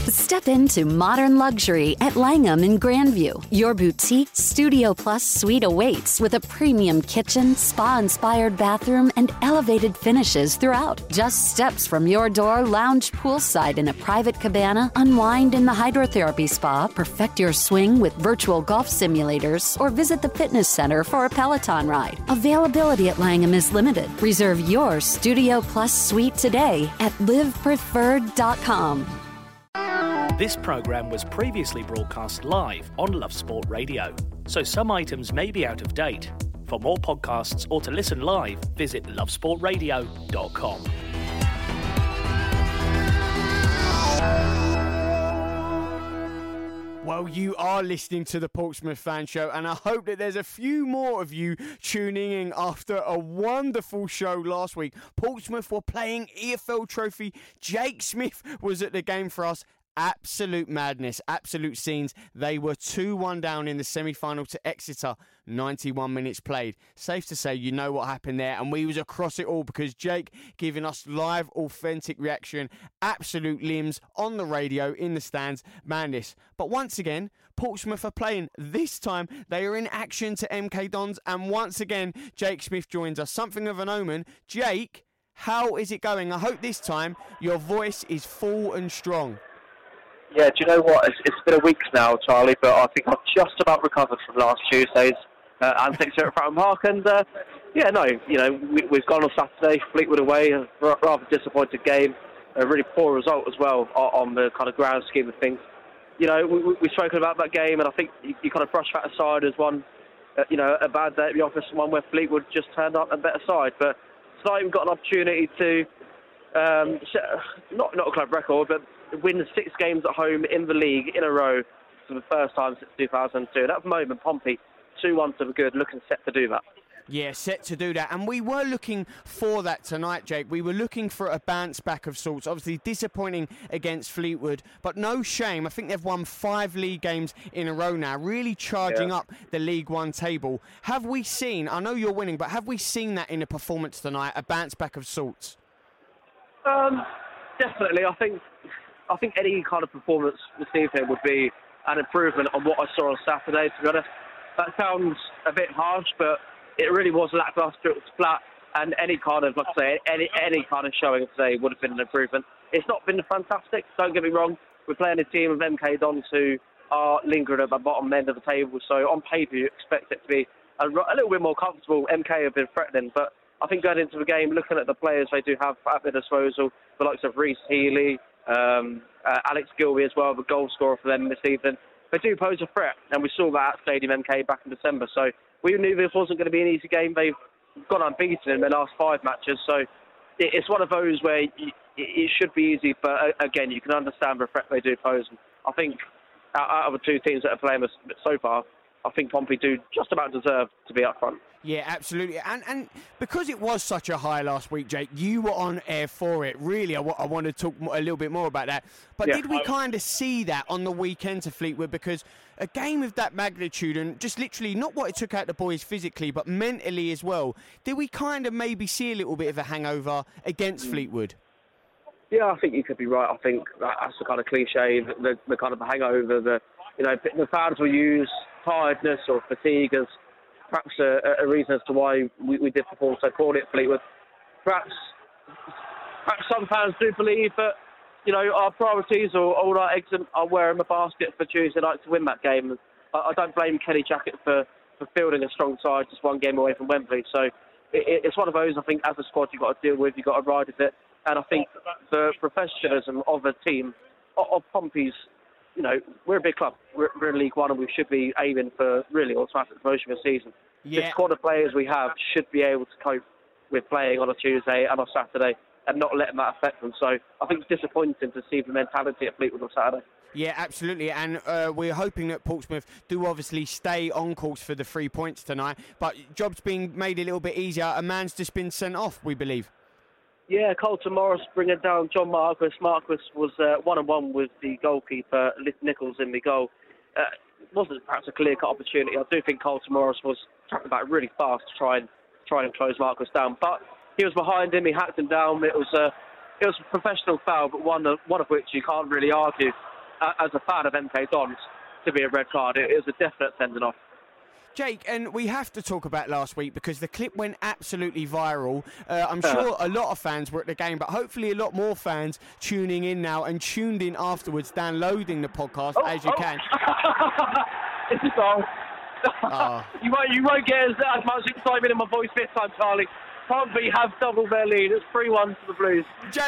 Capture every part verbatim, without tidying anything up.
Step into modern luxury at Langham in Grandview. Your boutique Studio Plus suite awaits with a premium kitchen, spa-inspired bathroom, and elevated finishes throughout. Just steps from your door, lounge poolside in a private cabana, unwind in the hydrotherapy spa, perfect your swing with virtual golf simulators, or visit the fitness center for a Peloton ride. Availability at Langham is limited. Reserve your Studio Plus suite today at live preferred dot com. This programme was previously broadcast live on Love Sport Radio, so some items may be out of date. For more podcasts or to listen live, visit love sport radio dot com. Well, you are listening to the Portsmouth Fan Show, and I hope that there's a few more of you tuning in after a wonderful show last week. Portsmouth were playing E F L Trophy. Jake Smith was at the game for us. Absolute madness, absolute scenes. They were two one down in the semi-final to Exeter, ninety-one minutes played. Safe to say, you know what happened there, and we was across it all because Jake giving us live, authentic reaction, absolute limbs on the radio, in the stands, madness. But once again, Portsmouth are playing. This time, they are in action to M K Dons, and once again, Jake Smith joins us. Something of an omen. Jake, how is it going? I hope this time your voice is full and strong. Yeah, do you know what? It's, it's been a week now, Charlie, but I think I've just about recovered from last Tuesday's uh, antics here at Fratton Park. And, uh, yeah, no, you know, we, we've gone on Saturday, Fleetwood away, a rather disappointed game, a really poor result as well on, on the kind of grand scheme of things. You know, we, we, we've spoken about that game, and I think you, you kind of brush that aside as one, uh, you know, a bad day at the office, and one where Fleetwood just turned up a better side. But tonight we've got an opportunity to, um, not, not a club record, but win six games at home in the league in a row for the first time since two thousand two. And at the moment, Pompey, two one to the good, looking set to do that. Yeah, set to do that. And we were looking for that tonight, Jake. We were looking for a bounce back of sorts. Obviously disappointing against Fleetwood, but no shame. I think they've won five league games in a row now, really charging yeah. up the League One table. Have we seen, I know you're winning, but have we seen that in a performance tonight, a bounce back of sorts? Um, definitely. I think I think any kind of performance this evening would be an improvement on what I saw on Saturday, to be honest. That sounds a bit harsh, but it really was lacklustre. It was flat, and any kind of, like I say, any any kind of showing today would have been an improvement. It's not been fantastic, don't get me wrong. We're playing a team of M K Dons who are lingering at the bottom end of the table, so on paper you expect it to be a, a little bit more comfortable. M K have been threatening, but I think going into the game, looking at the players they do have at their disposal, the likes of Reece Healy, Um, uh, Alex Gilby as well, the goal scorer for them this evening. They do pose a threat, and we saw that at Stadium M K back in December. So we knew this wasn't going to be an easy game. They've gone unbeaten in their last five matches. So it, it's one of those where you, it should be easy, but uh, again, you can understand the threat they do pose. And I think out, out of the two teams that are playing so far, I think Pompey do just about deserve to be up front. Yeah, absolutely. And and because it was such a high last week, Jake, you were on air for it. Really, I, w- I want to talk a little bit more about that. But yeah, did we I... kind of see that on the weekend to Fleetwood? Because a game of that magnitude and just literally not what it took out the boys physically, but mentally as well, did we kind of maybe see a little bit of a hangover against mm. Fleetwood? Yeah, I think you could be right. I think that's the kind of cliche, the, the, the kind of the hangover, the, you know, the fans will use tiredness or fatigue as perhaps a, a reason as to why we, we did perform so poorly at Fleetwood. Perhaps, perhaps some fans do believe that, you know, our priorities or all our eggs are where in the basket for Tuesday night to win that game. I, I don't blame Kenny Jackett for, for fielding a strong side just one game away from Wembley. So it, it's one of those, I think, as a squad you've got to deal with, you've got to ride with it. And I think the professionalism of a team, of, of Pompey's, you know, we're a big club. We're, we're in League One and we should be aiming for really automatic promotion this season. Yeah. The squad of players we have should be able to cope with playing on a Tuesday and on Saturday and not letting that affect them. So I think it's disappointing to see the mentality at Fleetwood on Saturday. Yeah, absolutely. And uh, we're hoping that Portsmouth do obviously stay on course for the three points tonight. But job's being made a little bit easier. A man's just been sent off, we believe. Yeah, Colton Morris bringing down John Marquis. Marquis was uh, one and one with the goalkeeper, Nichols, in the goal. Uh, it wasn't perhaps a clear-cut opportunity. I do think Colton Morris was tracking back really fast to try and try and close Marquis down, but he was behind him. He hacked him down. It was a it was a professional foul, but one of one of which you can't really argue. uh, as a fan of M K Dons, to be a red card. It is a definite sending off. Jake, and we have to talk about last week because the clip went absolutely viral. Uh, I'm sure a lot of fans were at the game, but hopefully a lot more fans tuning in now and tuned in afterwards, downloading the podcast oh, as you oh. can. It's a goal. Oh. you, won't, you won't get as, as much excitement in my voice this time, Charlie. Pompey have doubled their lead. It's three one to the Blues. Jake.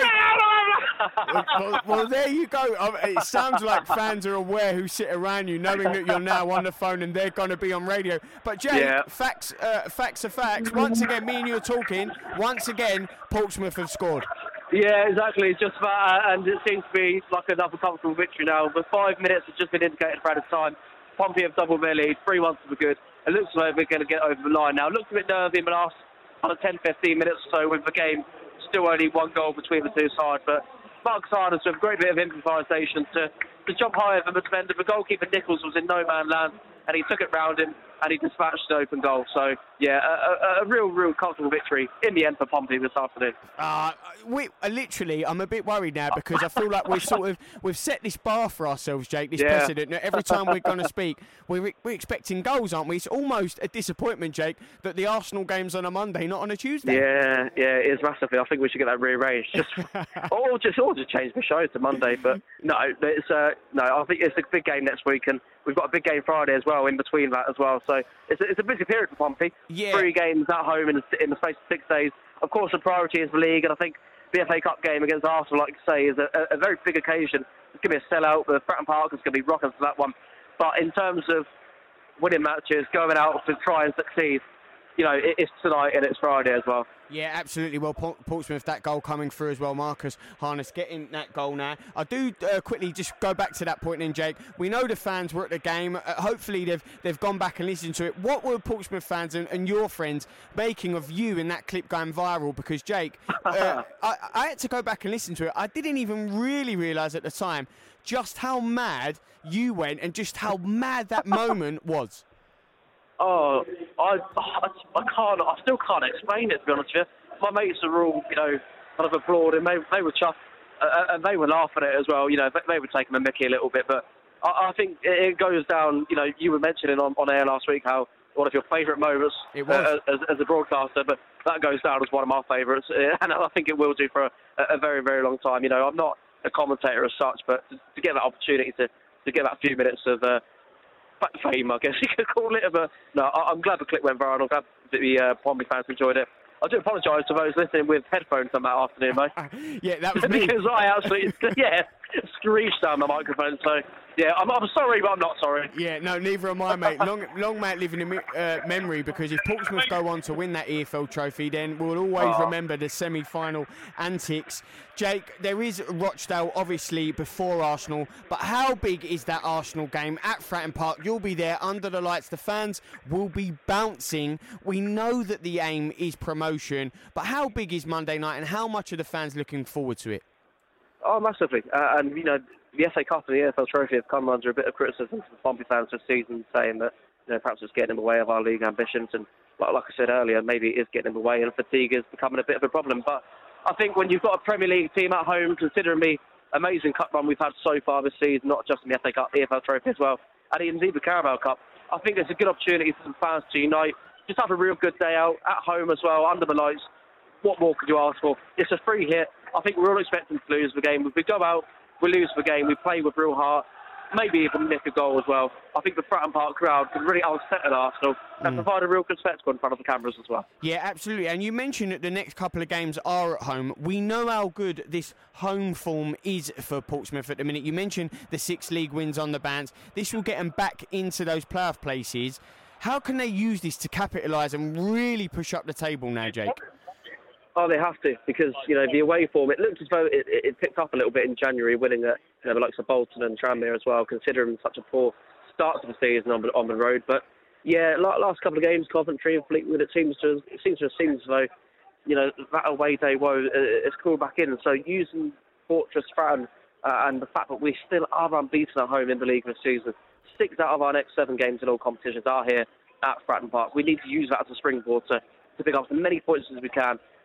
well, well, there you go. Um, it sounds like fans are aware who sit around you, knowing that you're now on the phone and they're going to be on radio. But Jake, yeah. facts, uh, facts are facts. Once again, me and you are talking. Once again, Portsmouth have scored. Yeah, exactly. It's just about, uh, and it seems to be like another comfortable victory now. But five minutes has just been indicated for added time. Pompey have doubled their lead. three one to the good. It looks like we're going to get over the line now. It looks a bit nervy in the last on a ten fifteen minutes or so with the game still only one goal between the two sides, but Mark Sardis with a great bit of improvisation to, to jump higher than the defender. The goalkeeper Nichols was in no man land and he took it round him and he dispatched an open goal. So yeah, a, a, a real, real comfortable victory in the end for Pompey this afternoon. Uh, we uh, literally, I'm a bit worried now because I feel like we're sort of we've set this bar for ourselves, Jake. This yeah. precedent. Every time we're going to speak, we're we're expecting goals, aren't we? It's almost a disappointment, Jake, that the Arsenal game's on a Monday, not on a Tuesday. Yeah, yeah, it is massively. I think we should get that rearranged, just or just or just change the show to Monday. But no, it's uh, no. I think it's a big game next week, and we've got a big game Friday as well in between that as well. So it's a, it's a busy period for Pompey. Yeah. Three games at home in the, in the space of six days. Of course, the priority is the league, and I think the F A Cup game against Arsenal, like you say, is a, a very big occasion. It's going to be a sellout. The Fratton Park is going to be rocking for that one. But in terms of winning matches, going out to try and succeed, you know, it, it's tonight and it's Friday as well. Yeah, absolutely. Well, Portsmouth, that goal coming through as well. Marcus Harness getting that goal now. I do uh, quickly just go back to that point then, Jake. We know the fans were at the game. Uh, hopefully they've they've gone back and listened to it. What were Portsmouth fans and, and your friends making of you in that clip going viral? Because, Jake, uh, I, I had to go back and listen to it. I didn't even really realise at the time just how mad you went and just how mad that moment was. Oh, I, I, I can't. I still can't explain it, to be honest with you. My mates are all, you know, kind of applauding. They they were chuffed, uh, and they were laughing at it as well. You know, they, they were taking the mickey a little bit. But I, I think it goes down. You know, you were mentioning on, on air last week how one of your favourite moments it was. Uh, as, as a broadcaster, but that goes down as one of my favourites, and I think it will do for a, a very, very long time. You know, I'm not a commentator as such, but to, to get that opportunity to, to get that few minutes of uh, fame, I guess you could call it. But no, I, I'm glad the clip went viral. I'm glad that the uh, Pompey fans enjoyed it. I do apologise to those listening with headphones on that afternoon, mate. Yeah, that was me. Because I absolutely, yeah, screeched down the microphone. So, yeah, I'm, I'm sorry, but I'm not sorry. Yeah, no, neither am I, mate. Long, long may it live in uh, memory, because if Portsmouth go on to win that E F L trophy, then we'll always oh. remember the semi-final antics. Jake, there is Rochdale, obviously, before Arsenal, but how big is that Arsenal game at Fratton Park? You'll be there under the lights. The fans will be bouncing. We know that the aim is promotion, but how big is Monday night, and how much are the fans looking forward to it? Oh, massively. Uh, and, you know, the F A Cup and the E F L Trophy have come under a bit of criticism from the Pompey fans this season, saying that, you know, perhaps it's getting in the way of our league ambitions. And like, like I said earlier, maybe it is getting in the way, and fatigue is becoming a bit of a problem. But I think when you've got a Premier League team at home, considering the amazing cup run we've had so far this season, not just in the F A Cup, the E F L Trophy as well, and indeed the Carabao Cup, I think it's a good opportunity for some fans to unite, just have a real good day out at home as well, under the lights. What more could you ask for? It's a free hit. I think we're all expecting to lose the game. If we go out, we lose the game, we play with real heart, maybe even nick a goal as well. I think the Fratton Park crowd can really unsettle Arsenal and mm. provide a real good spectacle in front of the cameras as well. Yeah, absolutely. And you mentioned that the next couple of games are at home. We know how good this home form is for Portsmouth at the minute. You mentioned the six league wins on the bands. This will get them back into those playoff places. How can they use this to capitalise and really push up the table now, Jake? Oh, they have to, because, you know, the away form, it looked as though it, it picked up a little bit in January, winning at, you know, the likes of Bolton and Tranmere as well, considering such a poor start to the season on the, on the road. But, yeah, last couple of games, Coventry and Fleetwood, it seems to, it seems to have seemed as though, you know, that away day woe is called back in. So using Fortress Fratton uh, and the fact that we still are unbeaten at home in the league this season, six out of our next seven games in all competitions are here at Fratton Park. We need to use that as a springboard to, to pick up as many points as we can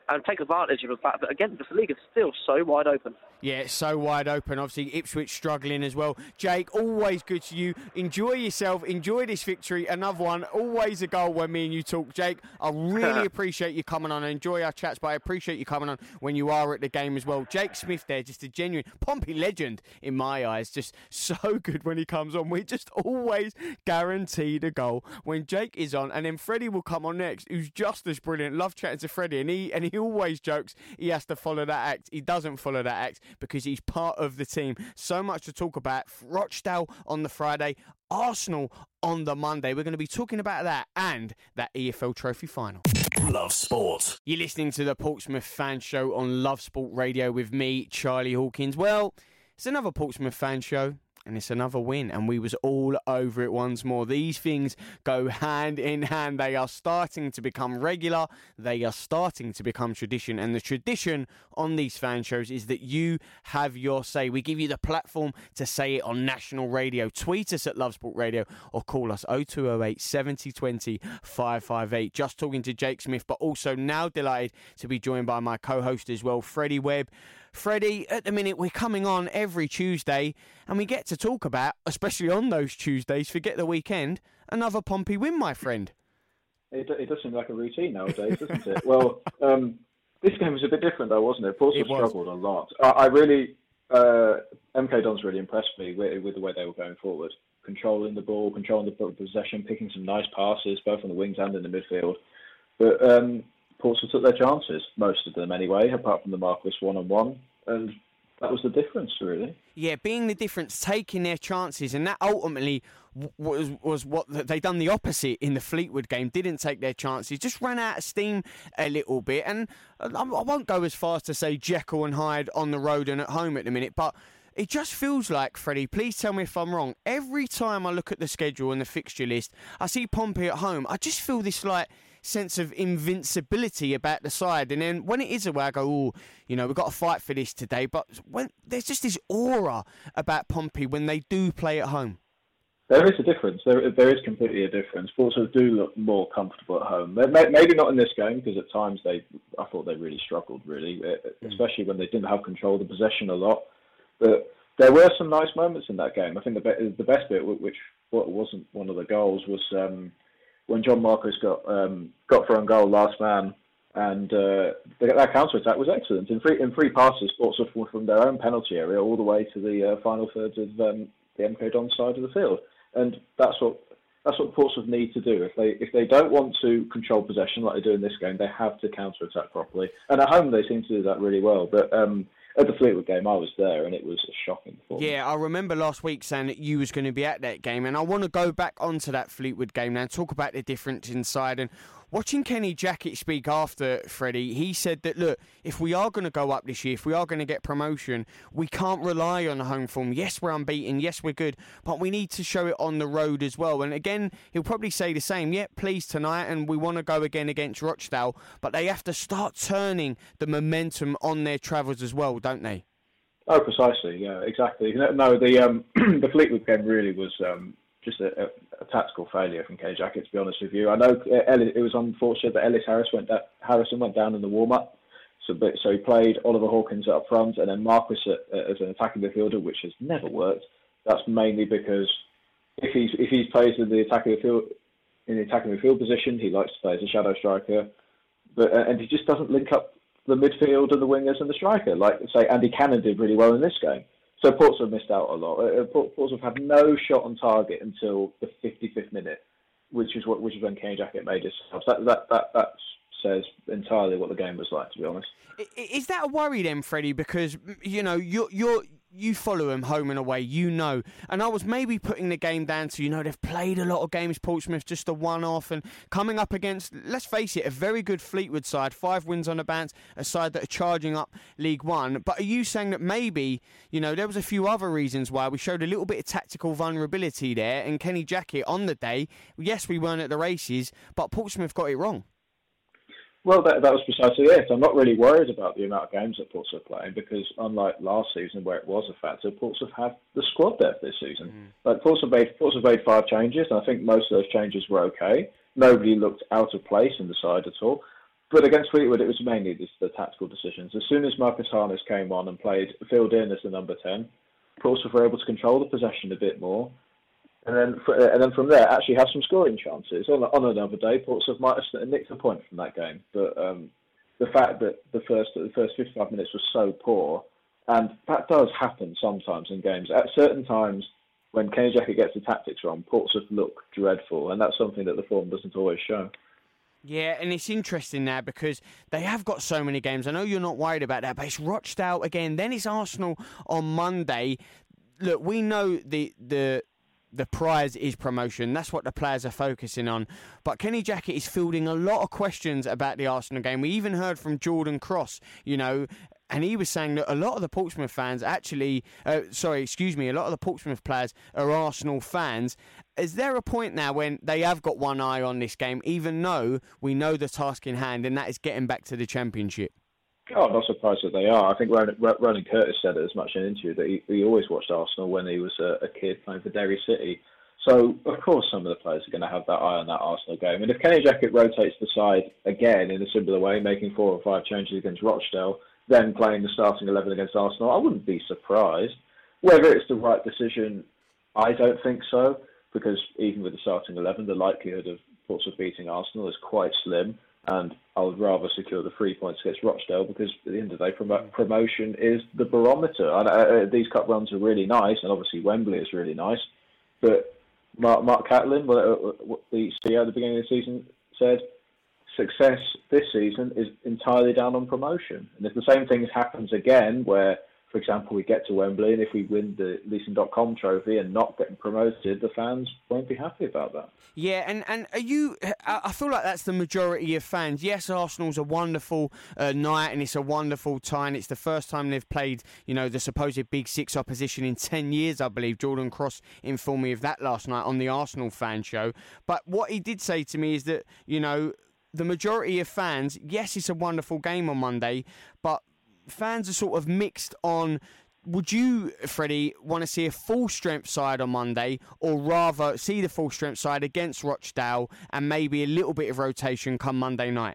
and take advantage of the fact that, again, this league is still so wide open. Yeah, it's so wide open. Obviously, Ipswich struggling as well. Jake, always good to you. Enjoy yourself. Enjoy this victory. Another one. Always a goal when me and you talk. Jake, I really appreciate you coming on. I enjoy our chats, but I appreciate you coming on when you are at the game as well. Jake Smith there, just a genuine Pompey legend in my eyes. Just so good when he comes on. We just always guarantee the goal when Jake is on. And then Freddie will come on next, who's just as brilliant. Love chatting to Freddie. And he, and he always jokes he has to follow that act. He doesn't follow that act, because he's part of the team. So much to talk about. Rochdale on the Friday, Arsenal on the Monday. We're going to be talking about that and that E F L Trophy final. Love Sport. You're listening to the Portsmouth Fan Show on Love Sport Radio with me, Charlie Hawkins. Well, it's another Portsmouth Fan Show. And it's another win, and we was all over it once more. These things go hand in hand. They are starting to become regular. They are starting to become tradition. And the tradition on these fan shows is that you have your say. We give you the platform to say it on national radio. Tweet us at Love Sport Radio or call us oh two oh eight, seven oh two oh, five five eight. Just talking to Jake Smith, but also now delighted to be joined by my co-host as well, Freddie Webb. Freddie, at the minute, we're coming on every Tuesday and we get to talk about, especially on those Tuesdays, forget the weekend, another Pompey win, my friend. It, it does seem like a routine nowadays, doesn't it? Well, um, this game was a bit different though, wasn't it? Portsmouth struggled a lot. I, I really, uh, M K Dons really impressed me with, with the way they were going forward. Controlling the ball, controlling the possession, picking some nice passes, both on the wings and in the midfield. But um, Portsmouth took their chances, most of them anyway, apart from the Marquis one-on-one, and that was the difference, really. Yeah, being the difference, taking their chances, and that ultimately was was what they done the opposite in the Fleetwood game. Didn't take their chances, just ran out of steam a little bit. And I won't go as far as to say Jekyll and Hyde on the road and at home at the minute, but it just feels like, Freddie, please tell me if I'm wrong, every time I look at the schedule and the fixture list, I see Pompey at home, I just feel this like sense of invincibility about the side. And then when it is away, I go, oh, you know, we've got to fight for this today. But when there's just this aura about Pompey when they do play at home. There is a difference. There, there is completely a difference. Portsmouth do look more comfortable at home. Maybe not in this game, because at times they, I thought they really struggled, really, especially when they didn't have control of the possession a lot. But there were some nice moments in that game. I think the, be- the best bit, which wasn't one of the goals, was um, when John Marquis got um, got for own goal, last man, and uh, that counter-attack was excellent. In three, in three passes, Portsmouth from their own penalty area all the way to the uh, final thirds of um, the M K Dons side of the field. And that's what that's what Portsmouth need to do. If they if they don't want to control possession like they do in this game, they have to counter-attack properly. And at home, they seem to do that really well. But um, at the Fleetwood game, I was there, and it was a shocking performance. Yeah, I remember last week saying that you was going to be at that game, and I want to go back onto that Fleetwood game now and talk about the difference inside. And watching Kenny Jackett speak after, Freddie, he said that, look, if we are going to go up this year, if we are going to get promotion, we can't rely on the home form. Yes, we're unbeaten. Yes, we're good. But we need to show it on the road as well. And again, he'll probably say the same. Yeah, please tonight, and we want to go again against Rochdale. But they have to start turning the momentum on their travels as well, don't they? Oh, precisely. Yeah, exactly. No, the um, the Fleetwood game really was um, just a, a, a tactical failure from Kenny Jackett, to be honest with you. I know Ellis, it was unfortunate that Ellis Harris went da- Harrison went down in the warm-up, so but, so he played Oliver Hawkins up front and then Marquis at, uh, as an attacking midfielder, which has never worked. That's mainly because if he's if he plays in the attacking midfield in the attacking midfield position, he likes to play as a shadow striker, but uh, and he just doesn't link up the midfield and the wingers and the striker, like say Andy Cannon did really well in this game. So Portsmouth missed out a lot. Uh, Portsmouth had no shot on target until the fifty-fifth minute, which is what which is when Kenny Jackett made his subs. That that that that says entirely what the game was like, to be honest. Is that a worry then, Freddie? Because you know you're you're. You follow him home and away, you know. And I was maybe putting the game down to, you know, they've played a lot of games, Portsmouth, just a one-off, and coming up against, let's face it, a very good Fleetwood side, five wins on the bounce, a side that are charging up League One. But are you saying that maybe, you know, there was a few other reasons why we showed a little bit of tactical vulnerability there, and Kenny Jackett on the day, yes, we weren't at the races, but Portsmouth got it wrong. Well, that, that was precisely it. I'm not really worried about the amount of games that Portsmouth are playing because, unlike last season where it was a factor, Portsmouth have the squad depth this season. Mm. Like Portsmouth made, Portsmouth made five changes, and I think most of those changes were okay. Nobody looked out of place in the side at all. but against Fleetwood, it was mainly just the tactical decisions. As soon as Marcus Harness came on and played, filled in as the number ten, Portsmouth were able to control the possession a bit more. And then, and then from there, actually have some scoring chances. On, on another day, Portsmouth might have nicked a point from that game. But um, the fact that the first the first fifty-five minutes was so poor, and that does happen sometimes in games. At certain times, when Kenny Jackett gets the tactics wrong, Portsmouth look dreadful, and that's something that the form doesn't always show. Yeah, and it's interesting now because they have got so many games. I know you're not worried about that, but it's Rochdale again. Then it's Arsenal on Monday. Look, we know the the. The prize is promotion. That's what the players are focusing on. But Kenny Jackett is fielding a lot of questions about the Arsenal game. We even heard from Jordan Cross, you know, and he was saying that a lot of the Portsmouth fans actually, uh, sorry, excuse me, a lot of the Portsmouth players are Arsenal fans. Is there a point now when they have got one eye on this game, even though we know the task in hand, and that is getting back to the Championship? Oh, I'm not surprised that they are. I think Ronan, Ronan Curtis said it as much in an interview that he, he always watched Arsenal when he was a, a kid playing for Derry City. So, of course, some of the players are going to have that eye on that Arsenal game. And if Kenny Jackett rotates the side again in a similar way, making four or five changes against Rochdale, then playing the starting eleven against Arsenal, I wouldn't be surprised. Whether it's the right decision, I don't think so, because even with the starting eleven, the likelihood of Portsmouth beating Arsenal is quite slim. And I would rather secure the three points against Rochdale because at the end of the day, prom- promotion is the barometer. And, uh, these cup runs are really nice, and obviously Wembley is really nice. But Mark, Mark Catlin, what the C E O at the beginning of the season said, success this season is entirely down on promotion. And if the same thing happens again, where, for example, we get to Wembley, and if we win the Leeson dot com trophy and not getting promoted, the fans won't be happy about that. Yeah, and, and are you? I feel like that's the majority of fans. Yes, Arsenal's a wonderful uh, night, and it's a wonderful time. It's the first time they've played, you know, the supposed Big Six opposition in ten years, I believe. Jordan Cross informed me of that last night on the Arsenal fan show. But what he did say to me is that, you know, the majority of fans, yes, it's a wonderful game on Monday, but fans are sort of mixed on, would you, Freddie, want to see a full-strength side on Monday, or rather see the full-strength side against Rochdale and maybe a little bit of rotation come Monday night?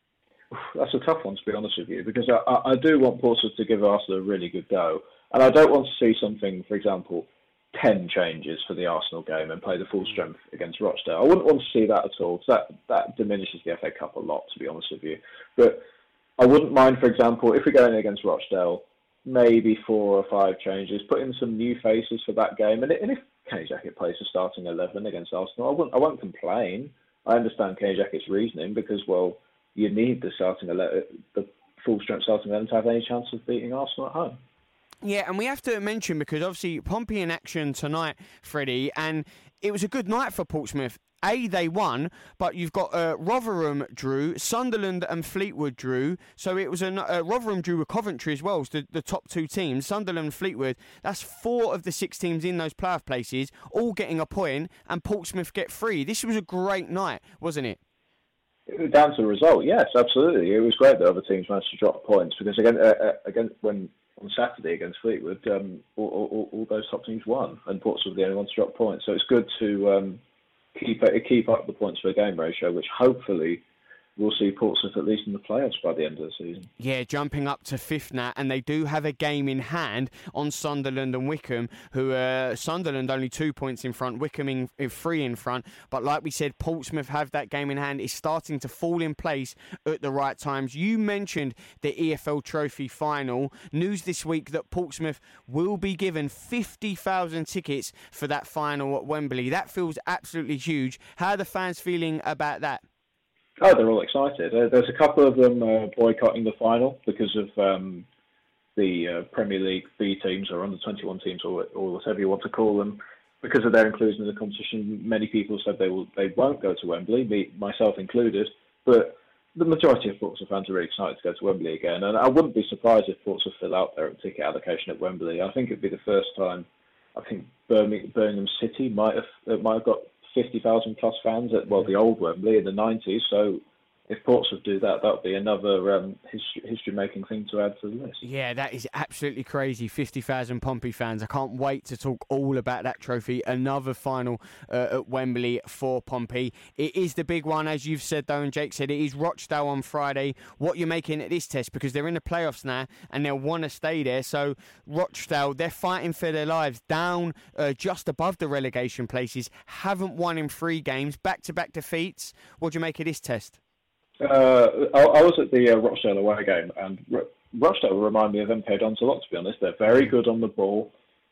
That's a tough one, to be honest with you, because I, I do want Portsmouth to give Arsenal a really good go, and I don't want to see something, for example, ten changes for the Arsenal game and play the full strength against Rochdale. I wouldn't want to see that at all, because that, that diminishes the F A Cup a lot, to be honest with you. But I wouldn't mind, for example, if we're going against Rochdale, maybe four or five changes, put in some new faces for that game. And, and if Kenny Jackett plays the starting eleven against Arsenal, I won't, I won't complain. I understand Kenny Jackett's reasoning because, well, you need the starting eleven, the full-strength starting eleven to have any chance of beating Arsenal at home. Yeah, and we have to mention, because obviously Pompey in action tonight, Freddie, and it was a good night for Portsmouth. A, they won, but you've got uh, Rotherham drew, Sunderland and Fleetwood drew. So it was a uh, Rotherham drew with Coventry as well, so the, the top two teams. Sunderland and Fleetwood, that's four of the six teams in those playoff places, all getting a point, and Portsmouth get three. This was a great night, wasn't it? It was down to the result, yes, absolutely. It was great that other teams managed to drop points, because again, uh, again when on Saturday against Fleetwood, um, all, all, all those top teams won, and Portsmouth were the only ones to drop points. So it's good to um, keep keep up the points per game ratio, which hopefully we'll see Portsmouth at least in the playoffs by the end of the season. Yeah, jumping up to fifth now, and they do have a game in hand on Sunderland and Wycombe, who uh, Sunderland only two points in front, Wycombe in, in three in front. But like we said, Portsmouth have that game in hand. It's starting to fall in place at the right times. You mentioned the E F L Trophy final. News this week that Portsmouth will be given fifty thousand tickets for that final at Wembley. That feels absolutely huge. How are the fans feeling about that? Oh, they're all excited. Uh, there's a couple of them uh, boycotting the final because of um, the uh, Premier League B teams or under twenty-one teams or, or whatever you want to call them. Because of their inclusion in the competition, many people said they will they won't go to Wembley, me, myself included. But the majority of Portsmouth fans are really excited to go to Wembley again. And I wouldn't be surprised if Portsmouth fill out their ticket allocation at Wembley. I think it'd be the first time. I think Birmingham, Birmingham City might have uh, might have got fifty thousand plus fans at, well, the old Wembley in the nineties. So if Portsmouth do that, that would be another um, history-making thing to add to the list. Yeah, that is absolutely crazy. fifty thousand Pompey fans. I can't wait to talk all about that trophy. Another final uh, at Wembley for Pompey. It is the big one, as you've said, though, and Jake said, it is Rochdale on Friday. What you're making at this test, because they're in the playoffs now and they'll want to stay there. So Rochdale, they're fighting for their lives, down uh, just above the relegation places, haven't won in three games, back-to-back defeats. What do you make of this test? Uh, I, I was at the uh, Rochdale away game, and R- Rochdale remind me of M K Dons a lot, to be honest. They're very good on the ball,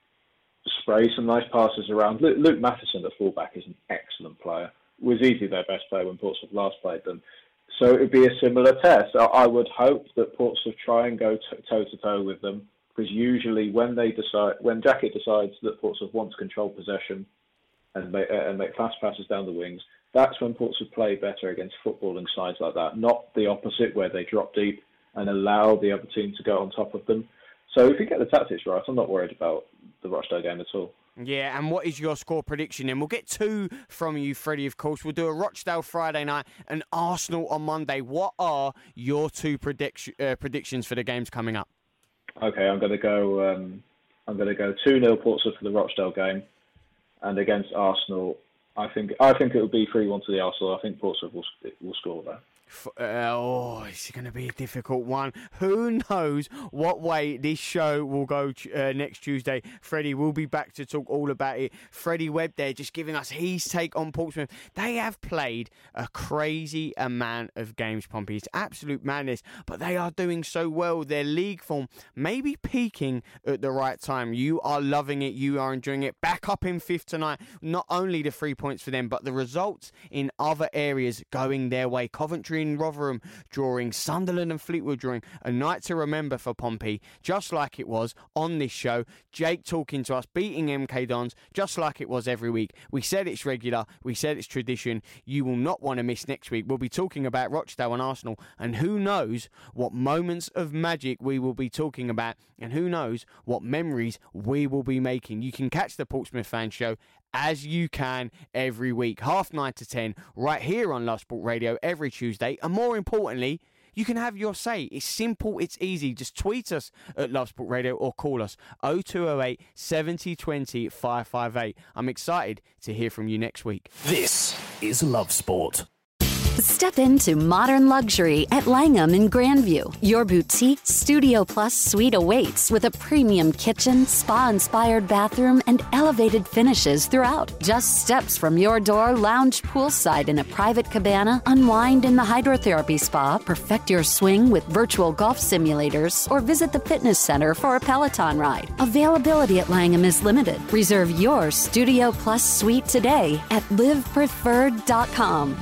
spray some nice passes around. Luke, Luke Matheson at fullback is an excellent player. Was easily their best player when Portsmouth last played them. So it would be a similar test. I, I would hope that Portsmouth try and go t- toe-to-toe with them, because usually when they decide, when Jackett decides that Portsmouth wants control possession and make, uh, and make fast passes down the wings, that's when Portsmouth play better against footballing sides like that, not the opposite where they drop deep and allow the other team to go on top of them. So if you get the tactics right, I'm not worried about the Rochdale game at all. Yeah, and what is your score prediction? And we'll get two from you, Freddie, of course. We'll do a Rochdale Friday night and Arsenal on Monday. What are your two predict- uh, predictions for the games coming up? Okay, I'm going to go um, I'm going to go two nil Portsmouth for the Rochdale game, and against Arsenal, I think I think it will be three one to the Arsenal. I think Portsmouth will will score there. Uh, oh, it's going to be a difficult one. Who knows what way this show will go uh, next Tuesday. Freddie will be back to talk all about it. Freddie Webb there just giving us his take on Portsmouth. They have played a crazy amount of games, Pompey. It's absolute madness, but they are doing so well. Their league form may be peaking at the right time. You are loving it. You are enjoying it. Back up in fifth tonight. Not only the three points for them, but the results in other areas going their way. Coventry and Rotherham drawing, Sunderland and Fleetwood drawing. A night to remember for Pompey, just like it was on this show. Jake talking to us, beating M K Dons, just like it was every week. We said it's regular, we said it's tradition. You will not want to miss next week. We'll be talking about Rochdale and Arsenal, and who knows what moments of magic we will be talking about, and who knows what memories we will be making. You can catch the Portsmouth Fan Show as you can every week, half nine to ten, right here on Love Sport Radio every Tuesday. And more importantly, you can have your say. It's simple, it's easy. Just tweet us at Love Sport Radio or call us oh two oh eight, seven oh two oh, five five eight. I'm excited to hear from you next week. This is Love Sport. Step into modern luxury at Langham in Grandview. Your boutique Studio Plus suite awaits with a premium kitchen, spa-inspired bathroom, and elevated finishes throughout. Just steps from your door, lounge poolside in a private cabana, unwind in the hydrotherapy spa, perfect your swing with virtual golf simulators, or visit the fitness center for a Peloton ride. Availability at Langham is limited. Reserve your Studio Plus suite today at live preferred dot com.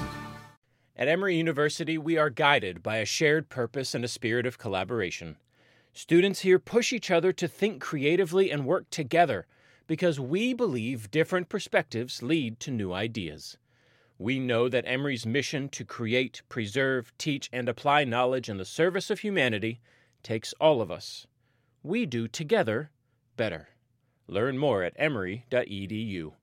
At Emory University, we are guided by a shared purpose and a spirit of collaboration. Students here push each other to think creatively and work together because we believe different perspectives lead to new ideas. We know that Emory's mission to create, preserve, teach, and apply knowledge in the service of humanity takes all of us. We do together better. Learn more at emory dot e d u.